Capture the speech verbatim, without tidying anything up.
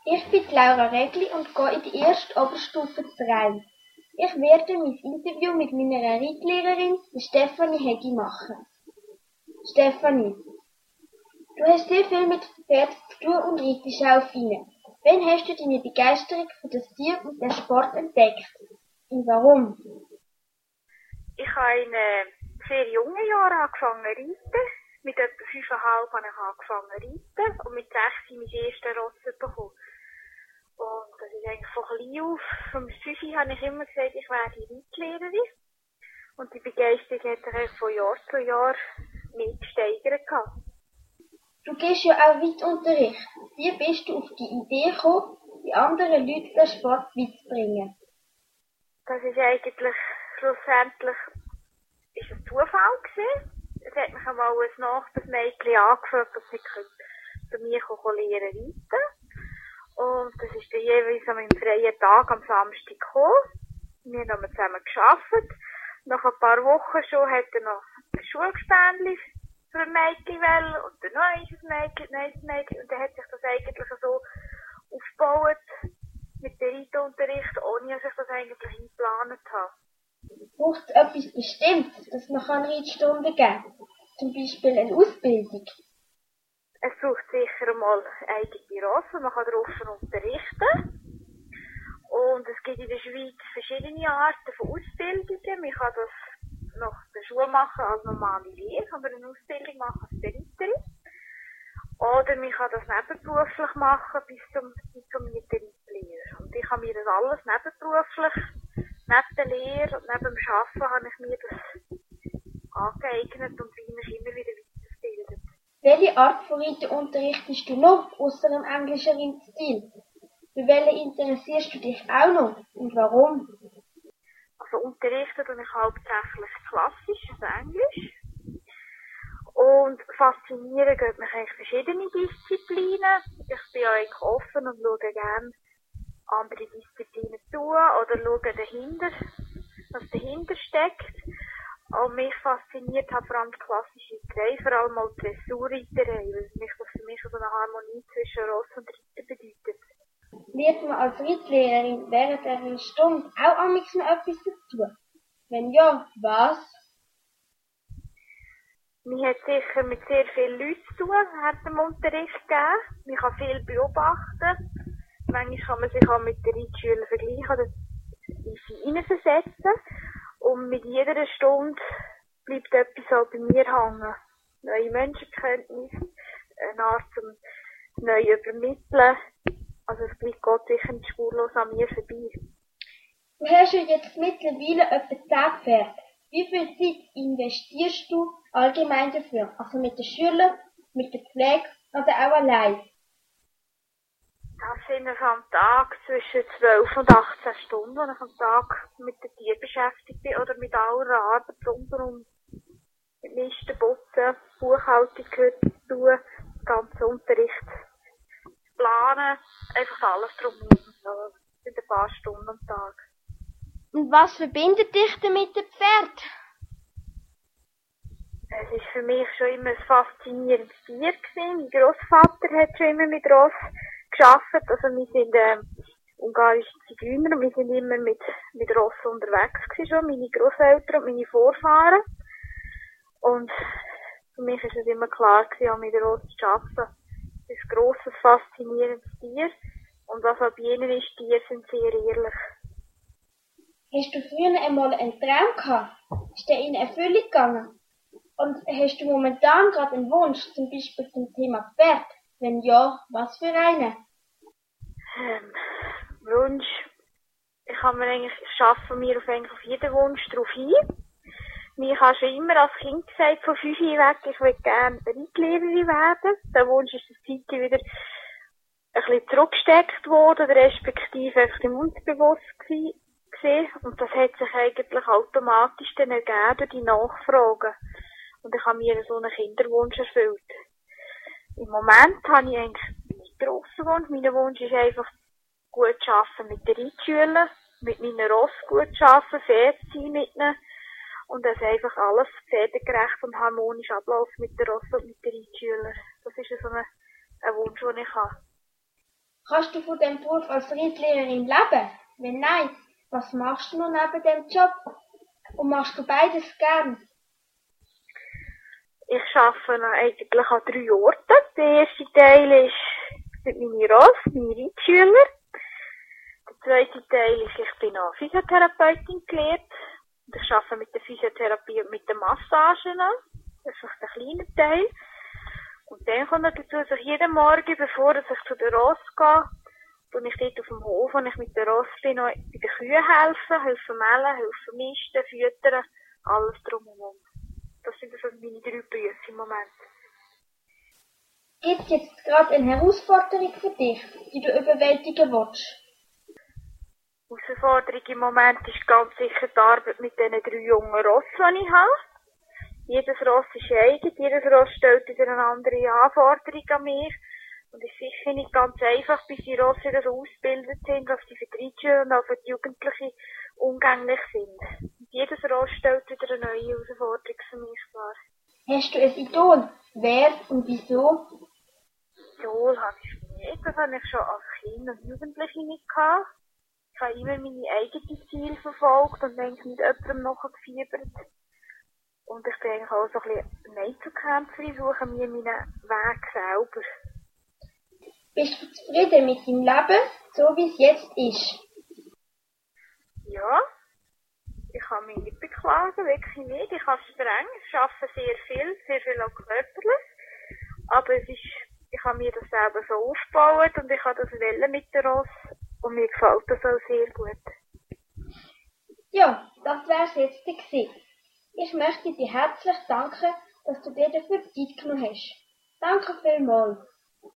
Ich bin Laura Regli und gehe in die erste Oberstufe zu Rhein. Ich werde mein Interview mit meiner Reitlehrerin, Stefanie Hegi, machen. Stefanie, du hast sehr viel mit Pferden zu tun und reitest auch auf ihnen. Wann hast du deine Begeisterung für das Tier und den Sport entdeckt? Und warum? Ich habe in äh, sehr jungen Jahren angefangen zu reiten. Mit etwa fünfeinhalb habe ich angefangen zu reiten und mit sechs habe ich meine ersten Rosse bekommen. Und das ist eigentlich von klein auf. Vom fünf habe ich immer gesagt, ich werde Reitlehrerin. Und die Begeisterung hat sich von Jahr zu Jahr mehr gesteigert. Du gehst ja auch Reitunterricht. Wie bist du auf die Idee gekommen, die anderen Leuten den Sport beizubringen? Das ist eigentlich schlussendlich ist ein Zufall gewesen. Es hat mich einmal ein Nachbarsmädchen angefragt, ob sie bei mir lernen reiten. Und das ist dann jeweils an meinem freien Tag am Samstag gekommen. Wir haben zusammen gearbeitet. Nach ein paar Wochen schon hat er noch ein Schulgespänli für ein Mädchen wollen und dann noch ein Mädchen, ein neues Mädchen. Und dann hat sich das eigentlich so aufgebaut mit dem Reitunterricht, ohne dass ich das eigentlich eingeplant habe. Braucht es etwas Bestimmtes, dass man Reitstunden geben kann? Zum Beispiel eine Ausbildung? Es braucht sicher mal eigene Rosse, man kann darauf unterrichten. Und es gibt in der Schweiz verschiedene Arten von Ausbildungen. Man kann das nach der Schule machen als normale Lehre, kann man eine Ausbildung machen als Reiterin. Oder man kann das nebenberuflich machen bis zum diplomierten Reitlehrer. Und ich habe mir das alles nebenberuflich, neben der Lehre und neben dem Arbeiten, habe ich mir das angeeignet und bin mich immer wieder weitergebildet. Welche Art von Reiten unterrichtest du noch, ausser dem englischen Reitstil? Für welche interessierst du dich auch noch und warum? Also unterrichten tue ich hauptsächlich Klassisch, also Englisch. Und faszinieren geht mich eigentlich verschiedene Disziplinen. Ich bin eigentlich offen und schaue gerne andere Disziplinen zu oder schaue dahinter, was dahinter steckt. Und mich fasziniert hat vor allem die klassische Reiterei, vor allem auch die Dressurreiterei, weil mich das für mich so eine Harmonie zwischen Ross und Reiter bedeutet. Wird man als Reitlehrerin während einer Stunde auch am liebsten noch etwas dazu? Wenn ja, was? Man hat sicher mit sehr vielen Leuten zu tun während dem Unterricht gegeben. Man kann viel beobachten. Manchmal kann man sich auch mit den Reitschülern vergleichen oder in sie hineinversetzen. Und mit jeder Stunde bleibt etwas auch bei mir hängen. Neue Menschenkenntnis, eine Art zum neu übermitteln. Also es bleibt Gott sicher nicht spurlos an mir vorbei. Du hast ja jetzt mittlerweile etwa zehn Pferde. Wie viel Zeit investierst du allgemein dafür? Also mit den Schülern, mit der Pflege oder auch allein? Das sind es am Tag zwischen zwölf und achtzehn Stunden, wenn ich am Tag mit den Tieren beschäftigt bin oder mit aller Arbeit rundherum. Mit Misten, Putzen, Buchhaltung gehört dazu, das ganze Unterricht planen, einfach alles drumherum. Das sind ein paar Stunden am Tag. Und was verbindet dich denn mit dem Pferd? Es ist für mich schon immer ein faszinierendes Tier gewesen. Mein Grossvater hat schon immer mit Ross gearbeitet. Also wir sind ähm, ungarische Zigeuner und wir sind immer mit, mit Ross unterwegs gewesen schon. Meine Grosseltern und meine Vorfahren. Und für mich ist es immer klar gewesen, auch mit Ross zu arbeiten. Es ist ein grosses, faszinierendes Tier. Und was auch bei ihnen ist, Tiere sind sehr ehrlich. Hast du früher einmal einen Traum gehabt? Ist der in Erfüllung gegangen? Und hast du momentan gerade einen Wunsch, zum Beispiel zum Thema Pferd? Wenn ja, was für einen? Ähm, Wunsch. Ich habe mir eigentlich, ich schaffe mir auf, eigentlich auf jeden Wunsch drauf hin. Ich habe schon immer als Kind gesagt, von fünf weg, ich will gerne Reitlehrerin werden. Der Wunsch ist das Zeit wieder ein bisschen zurückgesteckt worden, respektive einfach im Unterbewusst gewesen. Und das hat sich eigentlich automatisch dann ergeben durch die Nachfragen. Und ich habe mir so einen Kinderwunsch erfüllt. Im Moment habe ich eigentlich einen grossen Wunsch. Mein Wunsch ist einfach, gut zu arbeiten mit den Reitschülern, mit meinen Ross gut zu arbeiten, fair zu sein mit ihnen. Und dass einfach alles pferdegerecht und harmonisch abläuft mit den Ross und mit den Reitschülern. Das ist so ein, ein Wunsch, den ich habe. Kannst du von dem Beruf als Reitlehrerin leben? Wenn nein, was machst du noch neben dem Job? Und machst du beides gern? Ich arbeite eigentlich an drei Orten. Der erste Teil ist sind meine Ross, meine Reitschüler. Der zweite Teil ist, ich bin auch Physiotherapeutin gelehrt. Und ich arbeite mit der Physiotherapie und mit den Massagen. Das ist der kleine Teil. Und dann kommt noch dazu, dass ich jeden Morgen, bevor ich zu der Ross gehe, und ich dort auf dem Hof, und ich mit der Ross bin, noch bei den Kühen helfen, helfen mellen, helfen misten, füttern, alles drumherum. Das sind also meine drei Berufe im Moment. Gibt es jetzt gerade eine Herausforderung für dich, die du überwältigen willst? Die Herausforderung im Moment ist ganz sicher die Arbeit mit diesen drei jungen Rossen, die ich habe. Jedes Ross ist eigen, jedes Ross stellt wieder eine andere Anforderung an mich. Und es ist sicher nicht ganz einfach, bis die Rosse wieder so ausgebildet sind, dass sie für die Reitschüler und auch für die Jugendlichen umgänglich sind. Und jedes Ross stellt wieder eine neue Herausforderung für mich klar. Hast du ein Idol? Wer und wieso? Idol habe ich nicht, das habe ich schon als Kind und Jugendliche nicht gehabt. Ich habe immer meine eigenen Ziele verfolgt und eigentlich mit jemandem nachgefiebert. Und ich bin eigentlich auch so ein bisschen Einzelkämpferin, suche mir meinen Weg selber. Bist du zufrieden mit deinem Leben, so wie es jetzt ist? Ja, ich kann mich nicht beklagen, wirklich nicht. Ich habe streng, ich arbeite sehr viel, sehr viel auch körperlich. Aber es ist, ich habe mir das selber so aufgebaut und ich habe das wollen mit der Ross und mir gefällt das auch sehr gut. Ja, das wär's jetzt gewesen. Ich möchte dir herzlich danken, dass du dir dafür Zeit genommen hast. Danke vielmals.